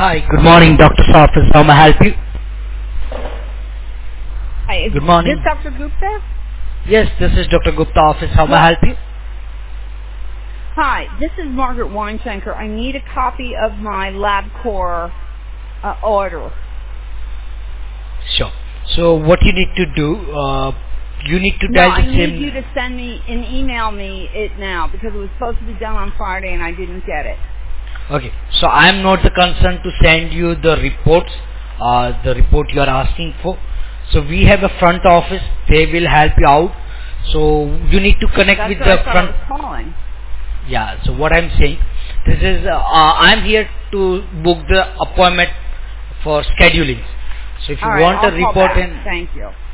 Hi, good morning, Doctor's office. How may I help you? Hi, is Good morning. this Dr. Gupta? Yes, this is Dr. Gupta office. How may I help you? Hi, this is Margaret Weinschenker. I need a copy of my LabCorp order. Sure. So what you need to do, you need to No, dial I the need same... you to send me and email me it now because it was supposed to be done on Friday and I didn't get it. Okay, so I am not the concern to send you the reports, the report you are asking for. So we have a front office. They will help you out. So you need to connect That's with what the I thought front... I was calling. Yeah, so what I'm saying, this is, I'm here to book the appointment for scheduling. So if you All right, want a I'll call report back. in... Thank you.